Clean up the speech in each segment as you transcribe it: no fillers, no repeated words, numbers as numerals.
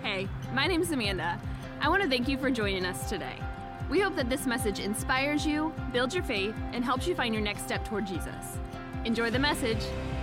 Hey, my name's Amanda. I want to thank you for joining us today. We hope that this message inspires you, builds your faith, and helps you find your next step toward Jesus. Enjoy the message.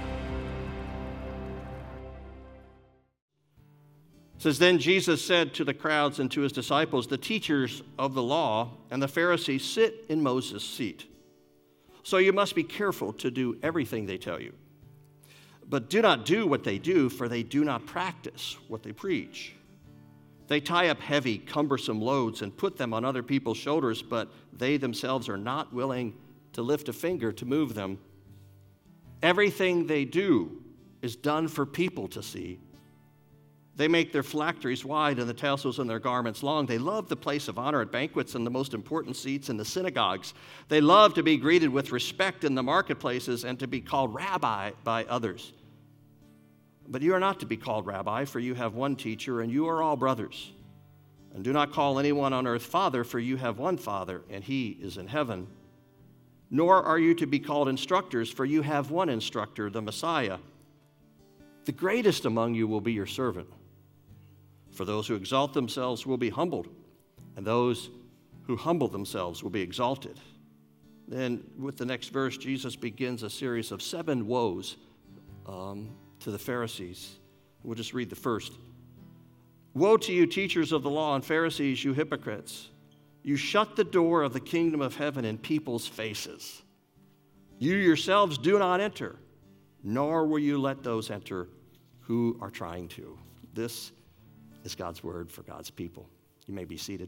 It says, Then Jesus said to the crowds and to his disciples, the teachers of the law and the Pharisees sit in Moses' seat. So you must be careful to do everything they tell you. But do not do what they do, for they do not practice what they preach. They tie up heavy, cumbersome loads and put them on other people's shoulders, but they themselves are not willing to lift a finger to move them. Everything they do is done for people to see. They make their phylacteries wide and the tassels in their garments long. They love the place of honor at banquets and the most important seats in the synagogues. They love to be greeted with respect in the marketplaces and to be called rabbi by others. But you are not to be called rabbi, for you have one teacher, and you are all brothers. And do not call anyone on earth father, for you have one Father, and he is in heaven. Nor are you to be called instructors, for you have one instructor, the Messiah. The greatest among you will be your servant. For those who exalt themselves will be humbled, and those who humble themselves will be exalted. Then, with the next verse, Jesus begins a series of 7 woes to the Pharisees. We'll just read the first. Woe to you, teachers of the law and Pharisees, you hypocrites! You shut the door of the kingdom of heaven in people's faces. You yourselves do not enter, nor will you let those enter who are trying to. This is God's word for God's people. You may be seated.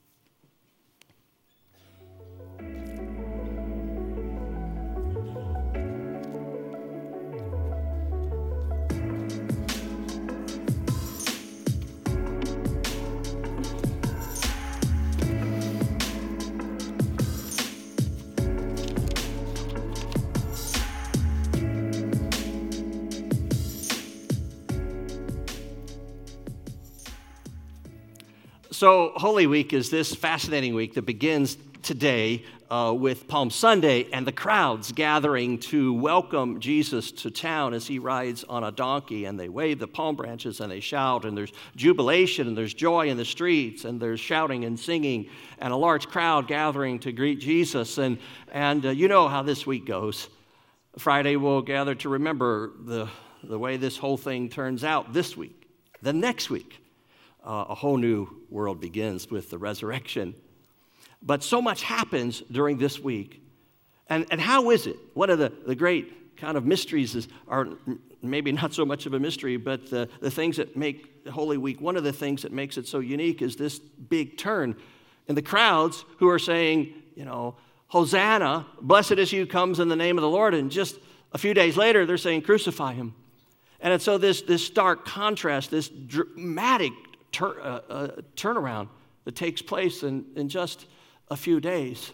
So Holy Week is this fascinating week that begins today with Palm Sunday and the crowds gathering to welcome Jesus to town as he rides on a donkey, and they wave the palm branches and they shout, and there's jubilation and there's joy in the streets, and there's shouting and singing and a large crowd gathering to greet Jesus. And you know how this week goes. Friday we'll gather to remember the way this whole thing turns out this week. The next week, a whole new world begins with the resurrection. But so much happens during this week. And how is it? One of the great kind of mysteries are maybe not so much of a mystery, but the things that make Holy Week, one of the things that makes it so unique is this big turn in the crowds who are saying, Hosanna, blessed is he who comes in the name of the Lord. And just a few days later, they're saying, crucify him. And so this stark contrast, this dramatic turnaround that takes place in just a few days.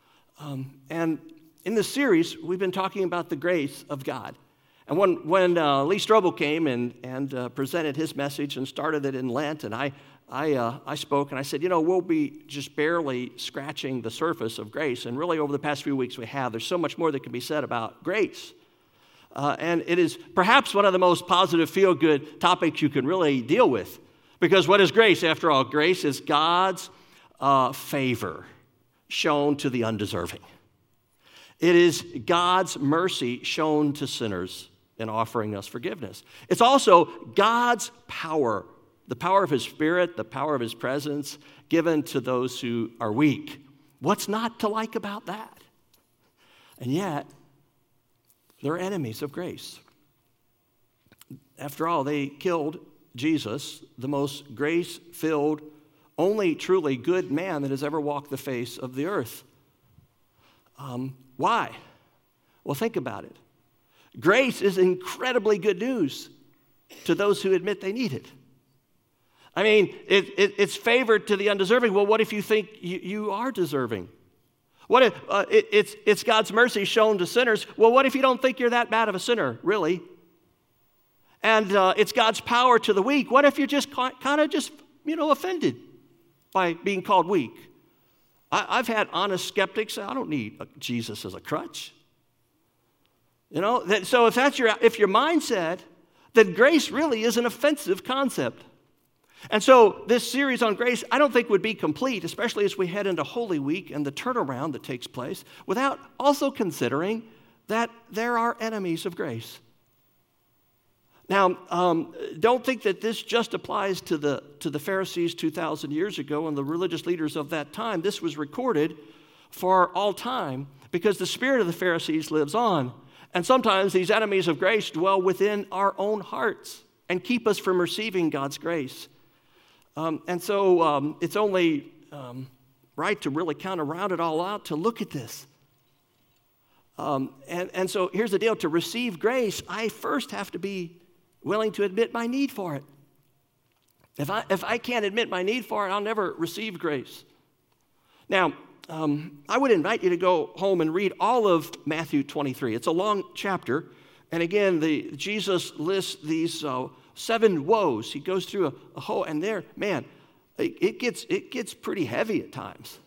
And in this series, we've been talking about the grace of God. And when Lee Strobel came and presented his message and started it in Lent, and I spoke and I said, we'll be just barely scratching the surface of grace. And really over the past few weeks there's so much more that can be said about grace. And it is perhaps one of the most positive, feel-good topics you can really deal with. Because what is grace? After all, grace is God's favor shown to the undeserving. It is God's mercy shown to sinners in offering us forgiveness. It's also God's power, the power of his Spirit, the power of his presence, given to those who are weak. What's not to like about that? And yet, they're enemies of grace. After all, they killed Jesus, the most grace-filled, only truly good man that has ever walked the face of the earth. Why? Well, think about it. Grace is incredibly good news to those who admit they need it. I mean, it's favored to the undeserving. Well, what if you think you are deserving? What if it's God's mercy shown to sinners? Well, what if you don't think you're that bad of a sinner, really? And it's God's power to the weak. What if you're just kind of offended by being called weak? I've had honest skeptics say, I don't need Jesus as a crutch. So if your mindset, then grace really is an offensive concept. And so this series on grace, I don't think would be complete, especially as we head into Holy Week and the turnaround that takes place, without also considering that there are enemies of grace. Now, don't think that this just applies to the Pharisees 2,000 years ago and the religious leaders of that time. This was recorded for all time because the spirit of the Pharisees lives on. And sometimes these enemies of grace dwell within our own hearts and keep us from receiving God's grace. And so it's only right to really kind of round it all out to look at this. And so here's the deal. To receive grace, I first have to be willing to admit my need for it. If I can't admit my need for it, I'll never receive grace. Now, I would invite you to go home and read all of Matthew 23. It's a long chapter. And again, Jesus lists these 7 woes. He goes through a whole, and there, man, it gets pretty heavy at times.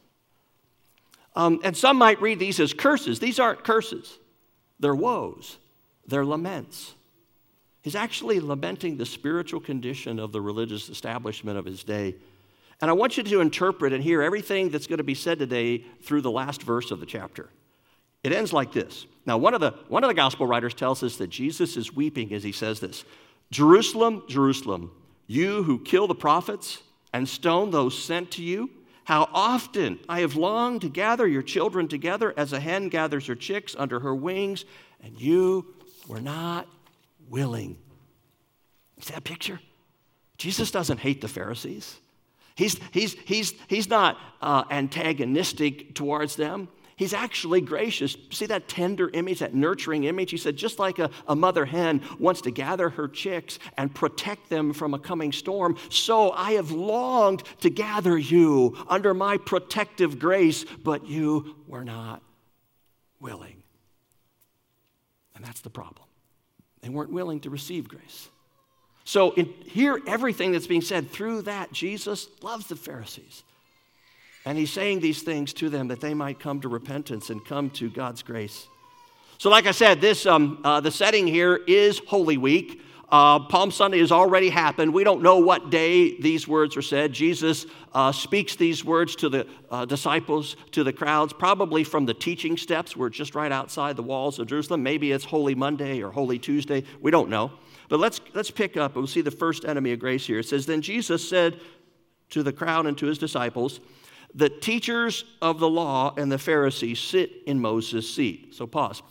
And some might read these as curses. These aren't curses. They're woes. They're laments. He's actually lamenting the spiritual condition of the religious establishment of his day. And I want you to interpret and hear everything that's going to be said today through the last verse of the chapter. It ends like this. Now, one of the gospel writers tells us that Jesus is weeping as he says this. Jerusalem, Jerusalem, you who kill the prophets and stone those sent to you, how often I have longed to gather your children together as a hen gathers her chicks under her wings, and you were not willing. See that picture? Jesus doesn't hate the Pharisees. He's not antagonistic towards them. He's actually gracious. See that tender image, that nurturing image? He said, just like a mother hen wants to gather her chicks and protect them from a coming storm, so I have longed to gather you under my protective grace, but you were not willing. And that's the problem. They weren't willing to receive grace. So hear everything that's being said. Through that, Jesus loves the Pharisees. And he's saying these things to them that they might come to repentance and come to God's grace. So like I said, this the setting here is Holy Week. Palm Sunday has already happened. We don't know what day these words are said. Jesus speaks these words to the disciples, to the crowds, probably from the teaching steps. We're just right outside the walls of Jerusalem. Maybe it's Holy Monday or Holy Tuesday. We don't know. But let's pick up and we'll see the first enemy of grace here. It says, then Jesus said to the crowd and to his disciples, the teachers of the law and the Pharisees sit in Moses' seat. So pause.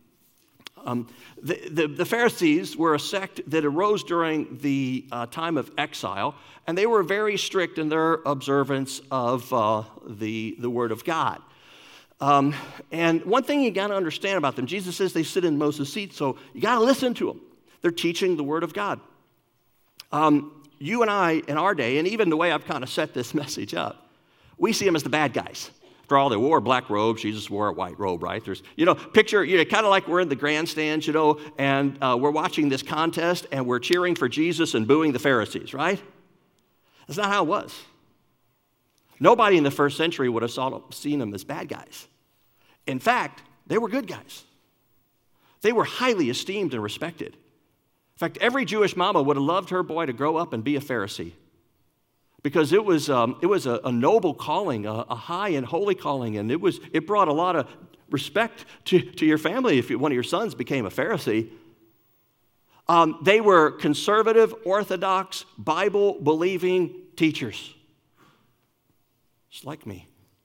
The Pharisees were a sect that arose during the time of exile, and they were very strict in their observance of the Word of God. And one thing you got to understand about them, Jesus says they sit in Moses' seat, so you got to listen to them. They're teaching the Word of God. You and I, in our day, and even the way I've kind of set this message up, we see them as the bad guys. After all, they wore black robes. Jesus wore a white robe, right? There's, picture, kind of like we're in the grandstands, and we're watching this contest, and we're cheering for Jesus and booing the Pharisees, right? That's not how it was. Nobody in the first century would have seen them as bad guys. In fact, they were good guys. They were highly esteemed and respected. In fact, every Jewish mama would have loved her boy to grow up and be a Pharisee. Because it was a noble calling, a high and holy calling, and it brought a lot of respect to your family if one of your sons became a Pharisee. They were conservative, orthodox, Bible-believing teachers, just like me.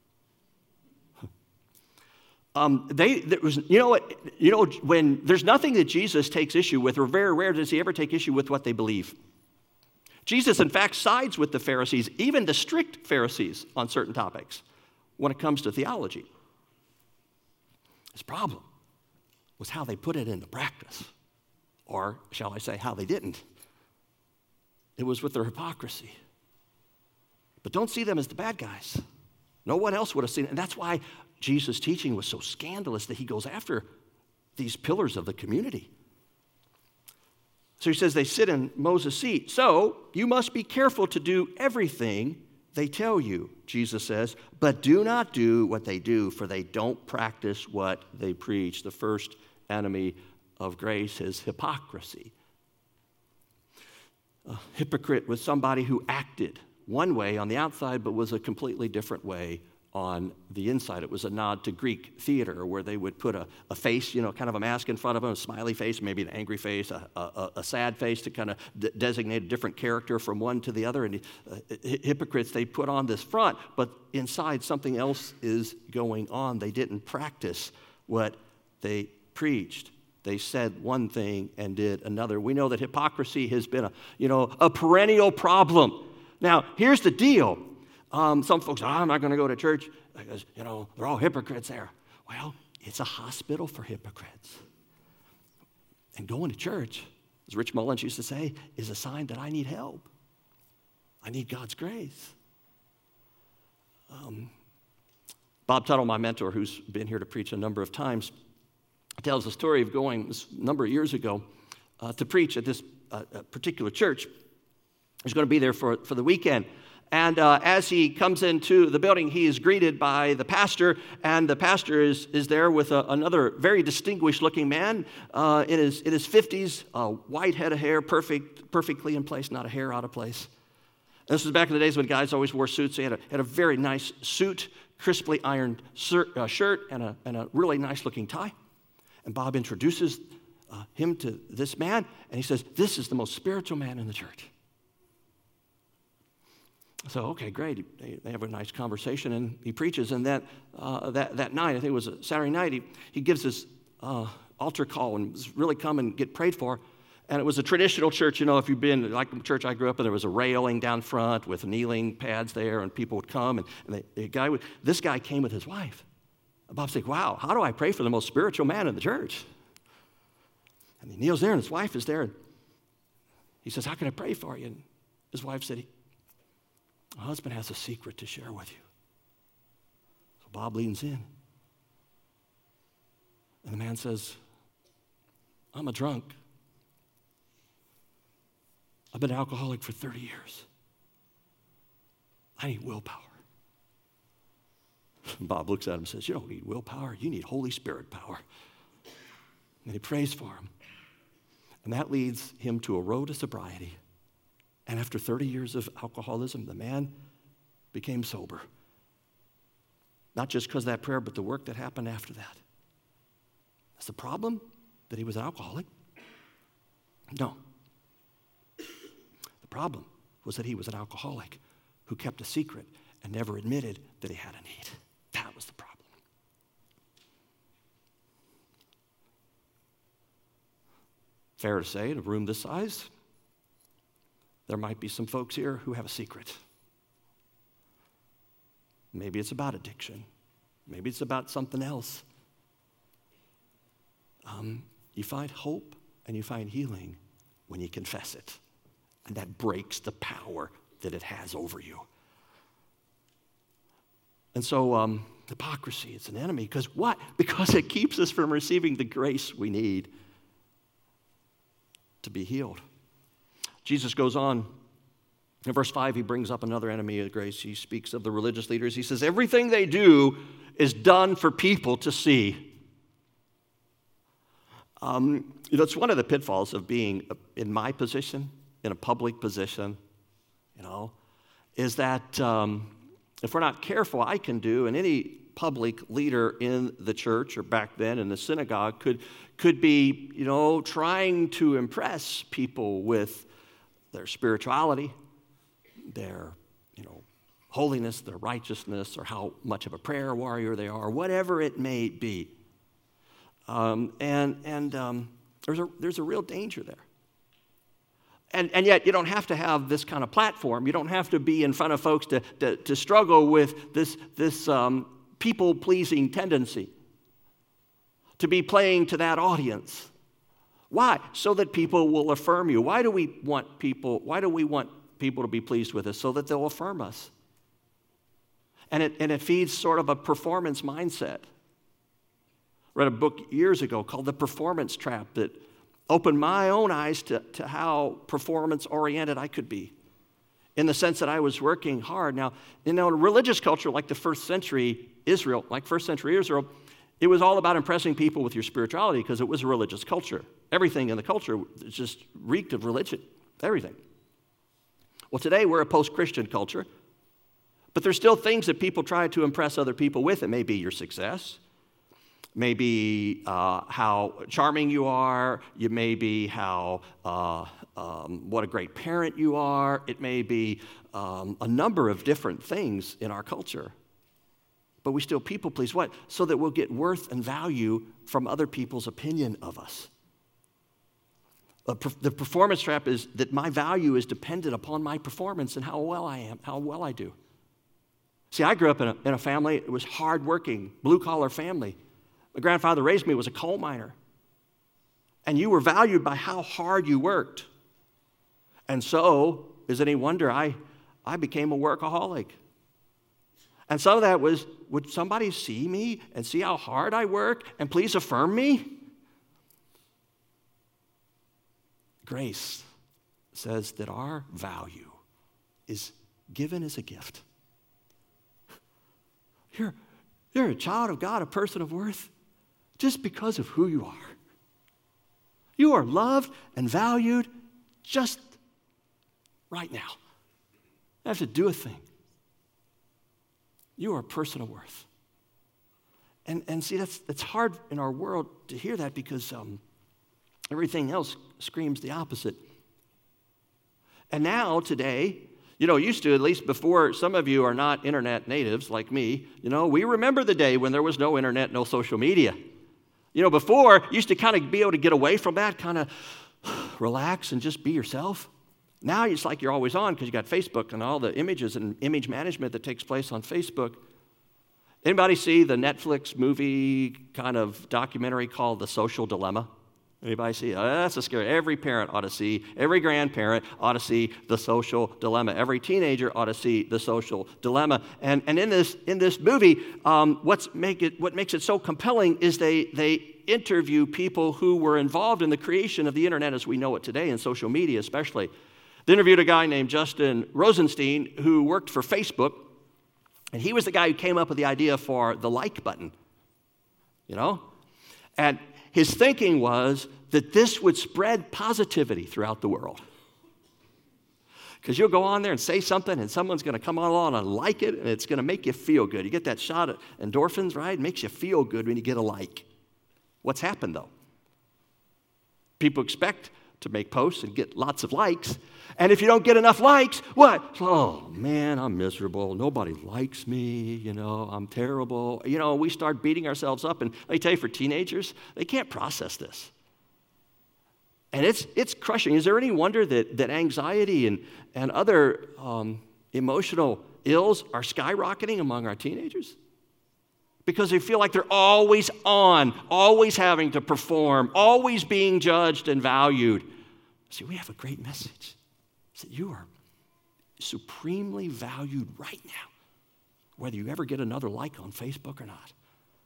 When there's nothing that Jesus takes issue with, or very rare does he ever take issue with what they believe. Jesus, in fact, sides with the Pharisees, even the strict Pharisees, on certain topics when it comes to theology. His problem was how they put it into practice, or shall I say, how they didn't. It was with their hypocrisy. But don't see them as the bad guys. No one else would have seen it, and that's why Jesus' teaching was so scandalous that he goes after these pillars of the community. So he says they sit in Moses' seat. So you must be careful to do everything they tell you, Jesus says, but do not do what they do, for they don't practice what they preach. The first enemy of grace is hypocrisy. A hypocrite was somebody who acted one way on the outside, but was a completely different way on the inside. It was a nod to Greek theater where they would put a face, kind of a mask in front of them, a smiley face, maybe an angry face, a sad face to kind of designate a different character from one to the other. And hypocrites, they put on this front, but inside something else is going on. They didn't practice what they preached. They said one thing and did another. We know that hypocrisy has been a perennial problem. Now, here's the deal. Some folks, I'm not going to go to church because, they're all hypocrites there. Well, it's a hospital for hypocrites. And going to church, as Rich Mullins used to say, is a sign that I need help. I need God's grace. Bob Tuttle, my mentor, who's been here to preach a number of times, tells the story of going a number of years ago to preach at this particular church. He's going to be there for the weekend. And as he comes into the building, he is greeted by the pastor, and the pastor is there with another very distinguished-looking man in his 50s, white head of hair, perfectly in place, not a hair out of place. And this was back in the days when guys always wore suits. So he had a very nice suit, crisply ironed shirt, and a really nice-looking tie. And Bob introduces him to this man, and he says, "This is the most spiritual man in the church." So, okay, great. They have a nice conversation, and he preaches. And that night, I think it was a Saturday night, he gives this altar call and was really come and get prayed for. And it was a traditional church. If you've been, like the church I grew up in, there was a railing down front with kneeling pads there, and people would come. And this guy came with his wife. And Bob's like, wow, how do I pray for the most spiritual man in the church? And he kneels there, and his wife is there. And he says, how can I pray for you? And his wife said, my husband has a secret to share with you. So Bob leans in. And the man says, I'm a drunk. I've been an alcoholic for 30 years. I need willpower. And Bob looks at him and says, you don't need willpower. You need Holy Spirit power. And he prays for him. And that leads him to a road to sobriety. And after 30 years of alcoholism, the man became sober. Not just because of that prayer, but the work that happened after that. Is the problem that he was an alcoholic? No. The problem was that he was an alcoholic who kept a secret and never admitted that he had a need. That was the problem. Fair to say, in a room this size, there might be some folks here who have a secret. Maybe it's about addiction. Maybe it's about something else. You find hope and you find healing when you confess it. And that breaks the power that it has over you. And so hypocrisy, it's an enemy. Because what? Because it keeps us from receiving the grace we need to be healed. Jesus goes on. In verse 5, he brings up another enemy of grace. He speaks of the religious leaders. He says, everything they do is done for people to see. It's one of the pitfalls of being in my position, in a public position, is that if we're not careful, I can do, and any public leader in the church or back then in the synagogue could be, trying to impress people with their spirituality, their, holiness, their righteousness, or how much of a prayer warrior they are, whatever it may be. There's a real danger there. And yet you don't have to have this kind of platform. You don't have to be in front of folks to struggle with this people-pleasing tendency, to be playing to that audience. Why? So that people will affirm you. Why do we want people to be pleased with us? So that they'll affirm us. And it feeds sort of a performance mindset. I read a book years ago called The Performance Trap that opened my own eyes to how performance-oriented I could be, in the sense that I was working hard. Now, in a religious culture like the first century Israel, it was all about impressing people with your spirituality because it was a religious culture. Everything in the culture just reeked of religion, everything. Well, today we're a post-Christian culture, but there's still things that people try to impress other people with. It may be your success, maybe how charming you are, it may be how what a great parent you are. It may be a number of different things in our culture. But we still people please. What? So that we'll get worth and value from other people's opinion of us. The performance trap is that my value is dependent upon my performance and how well I am, how well I do. See, I grew up in a family, it was hardworking, blue-collar family. My grandfather raised me, was a coal miner. And you were valued by how hard you worked. And so, is it any wonder I became a workaholic? And some of that was, would somebody see me and see how hard I work and please affirm me? Grace says that our value is given as a gift. You're a child of God, a person of worth, just because of who you are. You are loved and valued just right now. You have to do a thing. You are a person of worth. And see, that's hard in our world to hear that because everything else screams the opposite. And now, today, used to, at least before, some of you are not internet natives like me, we remember the day when there was no internet, no social media. Before, you used to kind of be able to get away from that, kind of relax and just be yourself. Now it's like you're always on because you got Facebook and all the images and image management that takes place on Facebook. Anybody see the Netflix movie kind of documentary called The Social Dilemma? Anybody see? That's a scary. Every parent ought to see, every grandparent ought to see The Social Dilemma. Every teenager ought to see The Social Dilemma. And in this movie, what makes it so compelling is they interview people who were involved in the creation of the internet as we know it today, and social media especially. They interviewed a guy named Justin Rosenstein who worked for Facebook, and he was the guy who came up with the idea for the like button, And his thinking was that this would spread positivity throughout the world. Because you'll go on there and say something, and someone's going to come along and like it, and it's going to make you feel good. You get that shot of endorphins, right? It makes you feel good when you get a like. What's happened, though? People expect to make posts and get lots of likes. And if you don't get enough likes, what? Oh, man, I'm miserable. Nobody likes me. I'm terrible. We start beating ourselves up. And let me tell you, for teenagers, they can't process this. And it's crushing. Is there any wonder that anxiety and other emotional ills are skyrocketing among our teenagers? Because they feel like they're always on, always having to perform, always being judged and valued. See, we have a great message. That you are supremely valued right now, whether you ever get another like on Facebook or not.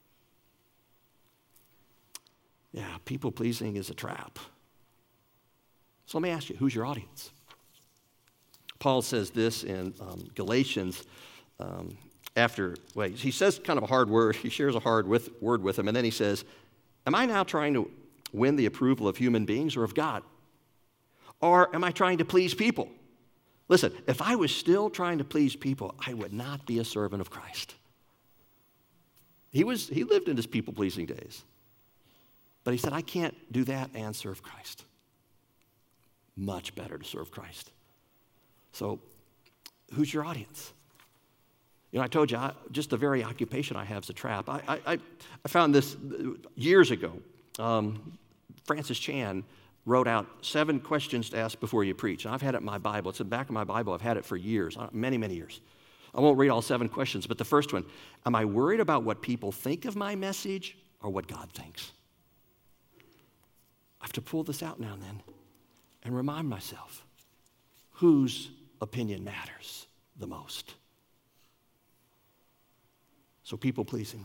Yeah, people-pleasing is a trap. So let me ask you, who's your audience? Paul says this in Galatians he says kind of a hard word. He shares a hard word with him, and then he says, am I now trying to win the approval of human beings or of God? Or am I trying to please people? Listen, if I was still trying to please people, I would not be a servant of Christ. He lived in his people-pleasing days. But he said, I can't do that and serve Christ. Much better to serve Christ. So, who's your audience? I told you, just the very occupation I have is a trap. I found this years ago. Francis Chan wrote out 7 questions to ask before you preach. And I've had it in my Bible. It's in the back of my Bible. I've had it for years, many, many years. I won't read all 7 questions, but the first one, am I worried about what people think of my message or what God thinks? I have to pull this out now and then and remind myself whose opinion matters the most. So people-pleasing.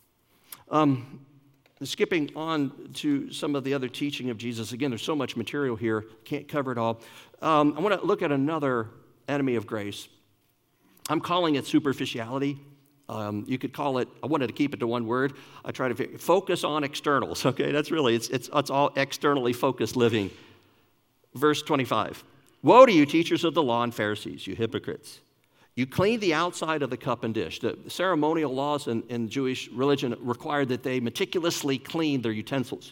Skipping on to some of the other teaching of Jesus. Again, there's so much material here. Can't cover it all. I want to look at another enemy of grace. I'm calling it superficiality. You could call it, I wanted to keep it to one word. I try to focus on externals, okay? That's really, it's all externally focused living. Verse 25. Woe to you, teachers of the law and Pharisees, you hypocrites! You clean the outside of the cup and dish. The ceremonial laws in Jewish religion required that they meticulously clean their utensils.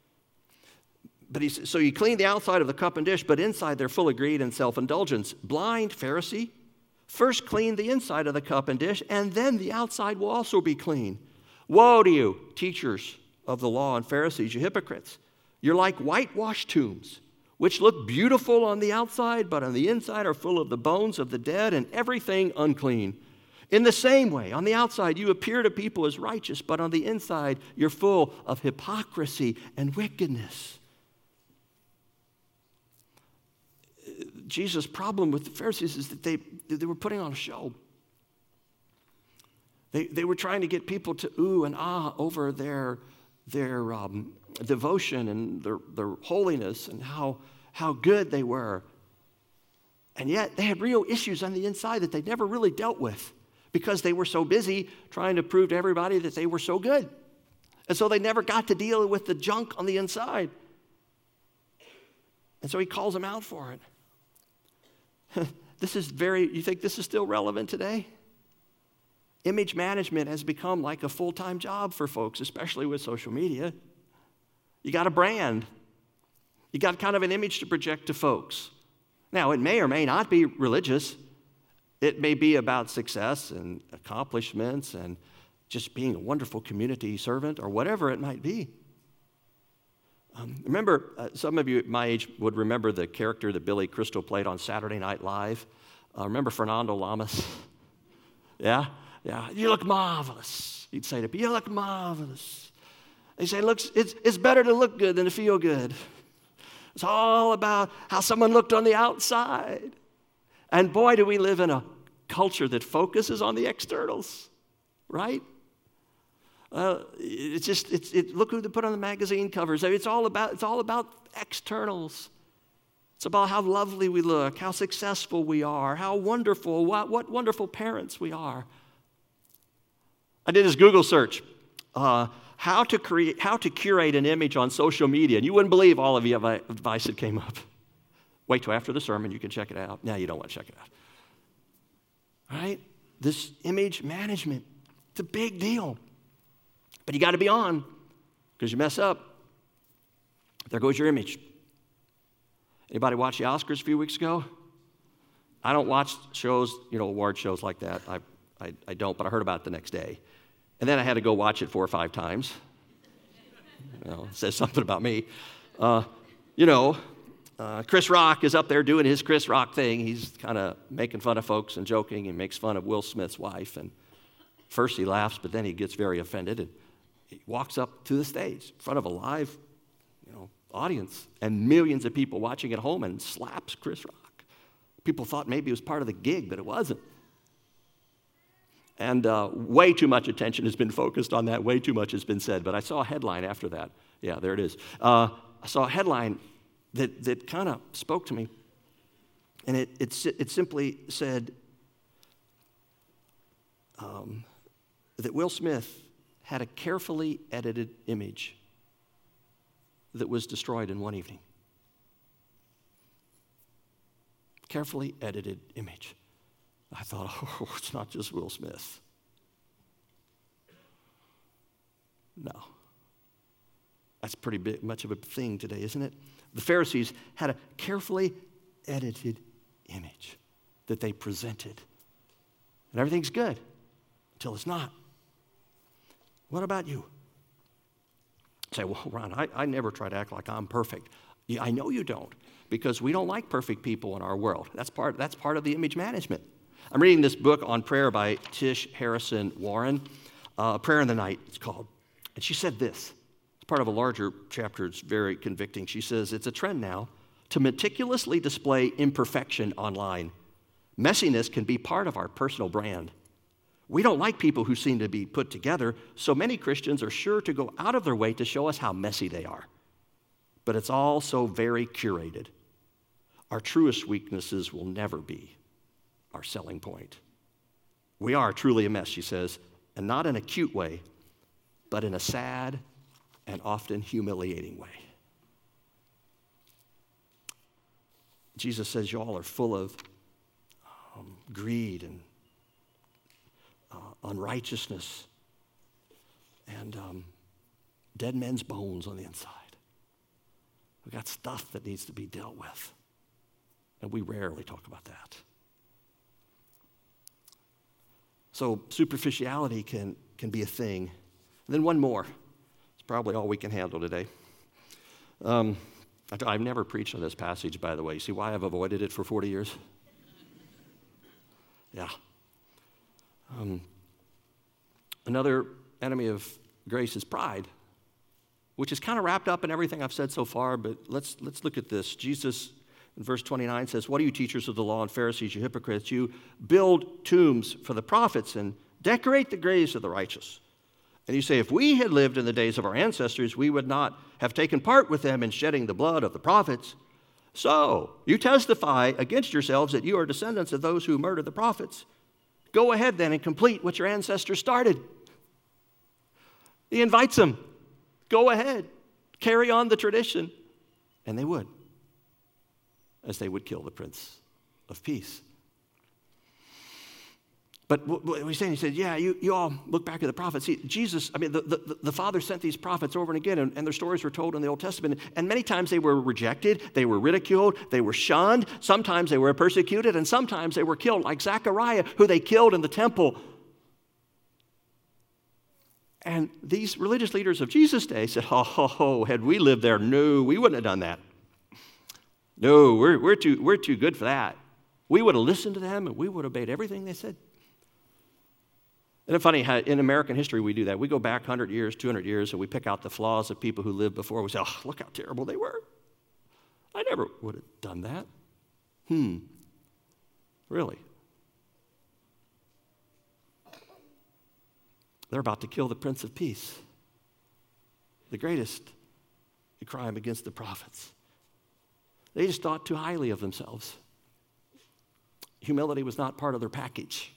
So you clean the outside of the cup and dish, but inside they're full of greed and self-indulgence. Blind Pharisee, first clean the inside of the cup and dish, and then the outside will also be clean. Woe to you, teachers of the law and Pharisees, you hypocrites! You're like whitewashed tombs, which look beautiful on the outside, but on the inside are full of the bones of the dead and everything unclean. In the same way, on the outside you appear to people as righteous, but on the inside you're full of hypocrisy and wickedness. Jesus' problem with the Pharisees is that they were putting on a show. They were trying to get people to ooh and ah over their devotion and their holiness and how good they were. And yet they had real issues on the inside that they never really dealt with because they were so busy trying to prove to everybody that they were so good. And so they never got to deal with the junk on the inside. And so he calls them out for it. You think this is still relevant today? Image management has become like a full-time job for folks, especially with social media. You got a brand. You got kind of an image to project to folks. Now, it may or may not be religious. It may be about success and accomplishments and just being a wonderful community servant or whatever it might be. Remember, some of you at my age would remember the character that Billy Crystal played on Saturday Night Live. Remember Fernando Lamas? Yeah? Yeah. You look marvelous. He'd say to people, you look marvelous. He'd say, look, it's better to look good than to feel good. It's all about how someone looked on the outside. And boy, do we live in a culture that focuses on the externals, right? Look who they put on the magazine covers. It's all about externals. It's about how lovely we look, how successful we are, how wonderful, what wonderful parents we are. I did this Google search, how to curate an image on social media, and you wouldn't believe all of the advice that came up. Wait till after the sermon, you can check it out. No, you don't want to check it out. All right? This image management, it's a big deal. But you got to be on, because you mess up, there goes your image. Anybody watch the Oscars a few weeks ago? I don't watch shows, award shows like that. I don't, but I heard about it the next day. And then I had to go watch it 4 or 5 times. It says something about me. Chris Rock is up there doing his Chris Rock thing. He's kind of making fun of folks and joking and makes fun of Will Smith's wife. And first he laughs, but then he gets very offended. And he walks up to the stage in front of a live, audience and millions of people watching at home and slaps Chris Rock. People thought maybe it was part of the gig, but it wasn't. And way too much attention has been focused on that. Way too much has been said. But I saw a headline after that. Yeah, there it is. I saw a headline that kind of spoke to me. And it simply said that Will Smith had a carefully edited image that was destroyed in one evening. Carefully edited image. I thought, it's not just Will Smith. No. That's pretty much of a thing today, isn't it? The Pharisees had a carefully edited image that they presented. And everything's good until it's not. What about you? Say, well, Ron, I never try to act like I'm perfect. Yeah, I know you don't, because we don't like perfect people in our world. That's part of the image management. I'm reading this book on prayer by Tish Harrison Warren, Prayer in the Night, it's called. And she said this. It's part of a larger chapter. It's very convicting. She says, it's a trend now to meticulously display imperfection online. Messiness can be part of our personal brand. We don't like people who seem to be put together, so many Christians are sure to go out of their way to show us how messy they are. But it's all so very curated. Our truest weaknesses will never be our selling point. We are truly a mess, she says, and not in a cute way, but in a sad and often humiliating way. Jesus says you all are full of greed and unrighteousness and dead men's bones on the inside. We've got stuff that needs to be dealt with, and we rarely talk about that. So superficiality can be a thing. And then one more. It's probably all we can handle today. I've never preached on this passage, by the way. You see why I've avoided it for 40 years? Yeah. Another enemy of grace is pride, which is kind of wrapped up in everything I've said so far, but let's look at this. Jesus, in verse 29, says, "What are you teachers of the law and Pharisees, you hypocrites? You build tombs for the prophets and decorate the graves of the righteous. And you say, if we had lived in the days of our ancestors, we would not have taken part with them in shedding the blood of the prophets. So you testify against yourselves that you are descendants of those who murdered the prophets. Go ahead then and complete what your ancestors started." He invites them. Go ahead. Carry on the tradition. And they would, as they would kill the Prince of Peace. But what he's saying, he said, yeah, you all look back at the prophets. See, Jesus, the Father sent these prophets over and again, and their stories were told in the Old Testament. And many times they were rejected, they were ridiculed, they were shunned. Sometimes they were persecuted, and sometimes they were killed, like Zechariah, who they killed in the temple. And these religious leaders of Jesus' day said, had we lived there, no, we wouldn't have done that. No, we're too good for that. We would have listened to them, and we would have obeyed everything they said. Isn't it funny how in American history we do that? We go back 100 years, 200 years, and we pick out the flaws of people who lived before. We say, look how terrible they were. I never would have done that. Really? They're about to kill the Prince of Peace, the greatest crime against the prophets. They just thought too highly of themselves. Humility was not part of their package.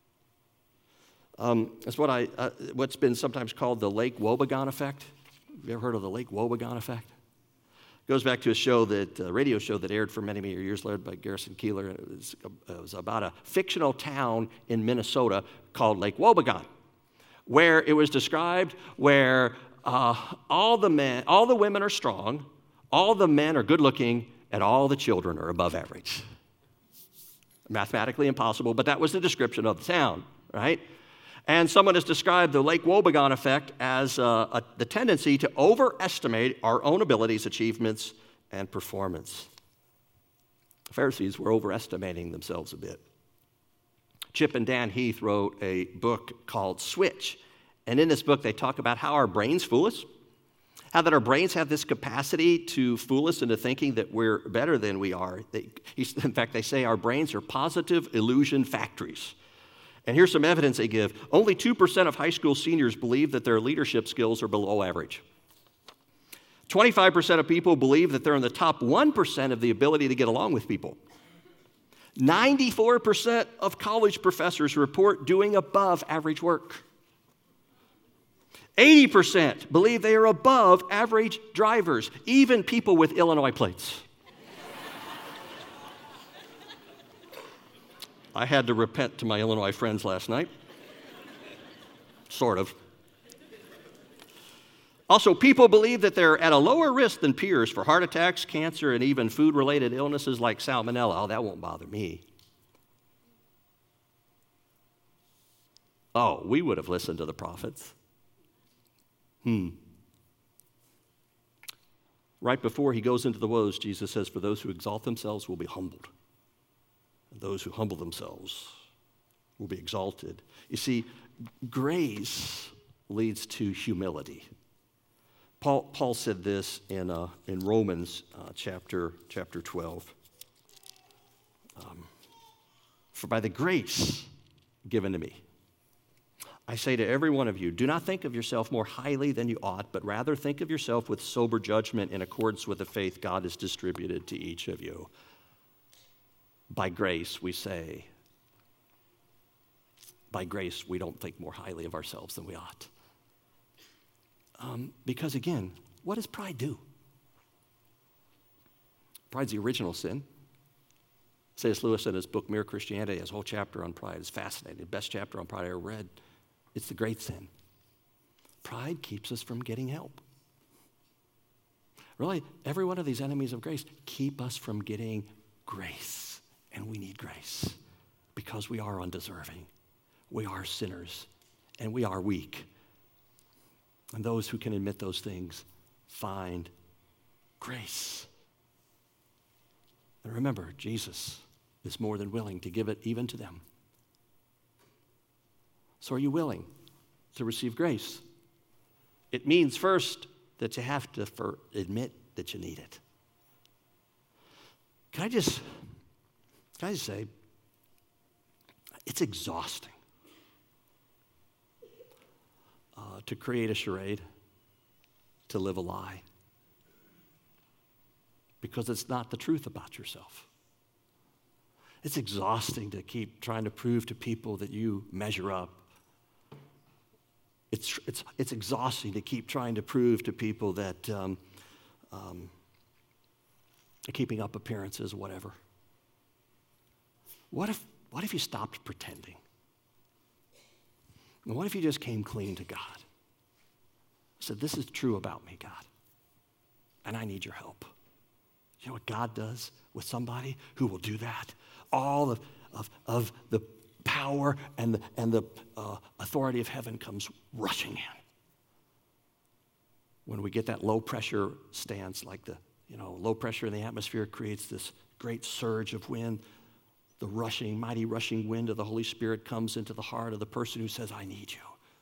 It's what's been sometimes called the Lake Wobegon effect. Have you ever heard of the Lake Wobegon effect? It goes back to a radio show that aired for many, many years, led by Garrison Keillor. It was about a fictional town in Minnesota called Lake Wobegon, where it was described where all the women are strong, all the men are good-looking, and all the children are above average. Mathematically impossible, but that was the description of the town, right? And someone has described the Lake Wobegon effect as the tendency to overestimate our own abilities, achievements, and performance. The Pharisees were overestimating themselves a bit. Chip and Dan Heath wrote a book called Switch. And in this book, they talk about how our brains fool us, how that our brains have this capacity to fool us into thinking that we're better than we are. In fact, they say our brains are positive illusion factories. And here's some evidence they give. Only 2% of high school seniors believe that their leadership skills are below average. 25% of people believe that they're in the top 1% of the ability to get along with people. 94% of college professors report doing above average work. 80% believe they are above average drivers, even people with Illinois plates. I had to repent to my Illinois friends last night. Sort of. Also, people believe that they're at a lower risk than peers for heart attacks, cancer, and even food-related illnesses like salmonella. Oh, that won't bother me. Oh, we would have listened to the prophets. Right before he goes into the woes, Jesus says, for those who exalt themselves will be humbled. And those who humble themselves will be exalted. You see, grace leads to humility. Paul said this in Romans chapter 12. For by the grace given to me, I say to every one of you, do not think of yourself more highly than you ought, but rather think of yourself with sober judgment in accordance with the faith God has distributed to each of you. By grace, we say, by grace, we don't think more highly of ourselves than we ought. Because again, what does pride do? Pride's the original sin. C.S. Lewis, in his book, Mere Christianity, has a whole chapter on pride. It's fascinating. The best chapter on pride I ever read. It's the great sin. Pride keeps us from getting help. Really, every one of these enemies of grace keep us from getting grace. And we need grace because we are undeserving. We are sinners, and we are weak. And those who can admit those things find grace. And remember, Jesus is more than willing to give it even to them. So are you willing to receive grace? It means first that you have to admit that you need it. Can I just say, it's exhausting to create a charade, to live a lie, because it's not the truth about yourself. It's exhausting to keep trying to prove to people that you measure up. It's exhausting to keep trying to prove to people that keeping up appearances, whatever. What if you stopped pretending? And what if you just came clean to God? Said, this is true about me, God, and I need your help. You know what God does with somebody who will do that? All of the power and the authority of heaven comes rushing in. When we get that low pressure stance, like the low pressure in the atmosphere creates this great surge of wind, the mighty rushing wind of the Holy Spirit comes into the heart of the person who says, I need you.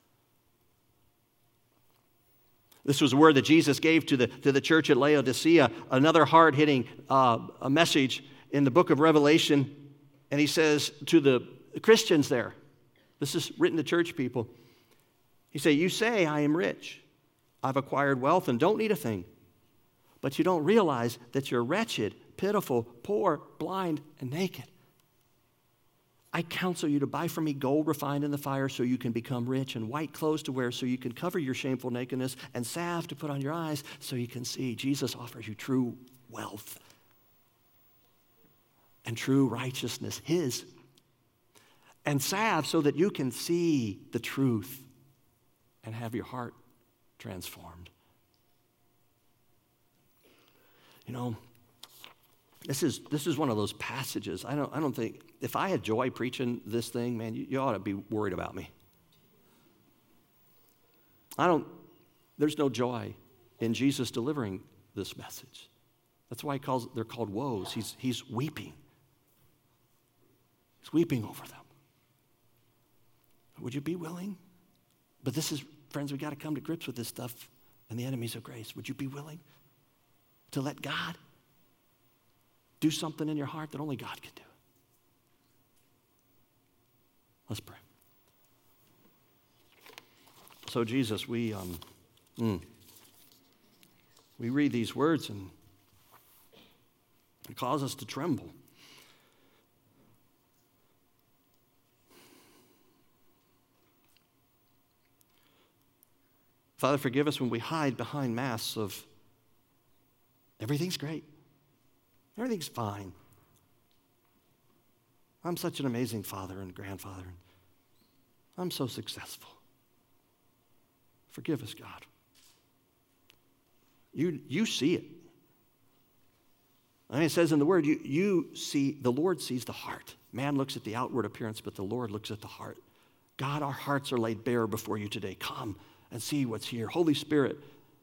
This was a word that Jesus gave to the church at Laodicea, another hard-hitting message in the book of Revelation. And he says to the Christians there, this is written to church people, he said, you say, I am rich, I've acquired wealth and don't need a thing, but you don't realize that you're wretched, pitiful, poor, blind, and naked. I counsel you to buy from me gold refined in the fire so you can become rich, and white clothes to wear so you can cover your shameful nakedness, and salve to put on your eyes so you can see. Jesus offers you true wealth and true righteousness, his. And salve so that you can see the truth and have your heart transformed. You know, this is one of those passages. I don't think, if I had joy preaching this thing, man, you ought to be worried about me. There's no joy in Jesus delivering this message. That's why they're called woes. He's weeping. He's weeping over them. Would you be willing? But this is, friends, we got to come to grips with this stuff and the enemies of grace. Would you be willing to let God do something in your heart that only God can do? Let's pray. So, Jesus, we read these words and it causes us to tremble. Father, forgive us when we hide behind masks of everything's great, everything's fine. I'm such an amazing father and grandfather. I'm so successful. Forgive us, God. You see it. And it says in the word, you see, the Lord sees the heart. Man looks at the outward appearance, but the Lord looks at the heart. God, our hearts are laid bare before you today. Come and see what's here. Holy Spirit,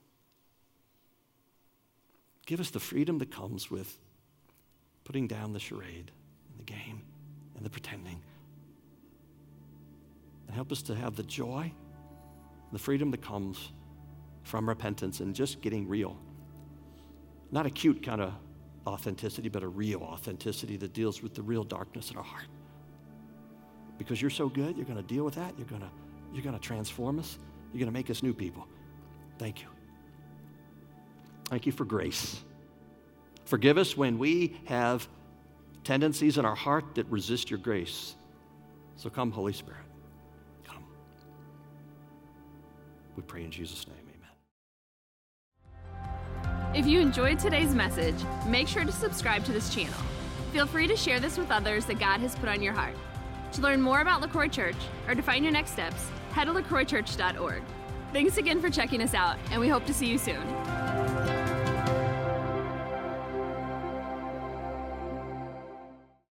give us the freedom that comes with putting down the charade and the game and the pretending. And help us to have the joy, the freedom that comes from repentance and just getting real. Not a cute kind of authenticity, but a real authenticity that deals with the real darkness in our heart. Because you're so good, you're going to deal with that. You're going to transform us. You're going to make us new people. Thank you. Thank you for grace. Forgive us when we have tendencies in our heart that resist your grace. So come, Holy Spirit. Come. We pray in Jesus' name. If you enjoyed today's message, make sure to subscribe to this channel. Feel free to share this with others that God has put on your heart. To learn more about LaCroix Church or to find your next steps, head to lacroixchurch.org. Thanks again for checking us out, and we hope to see you soon.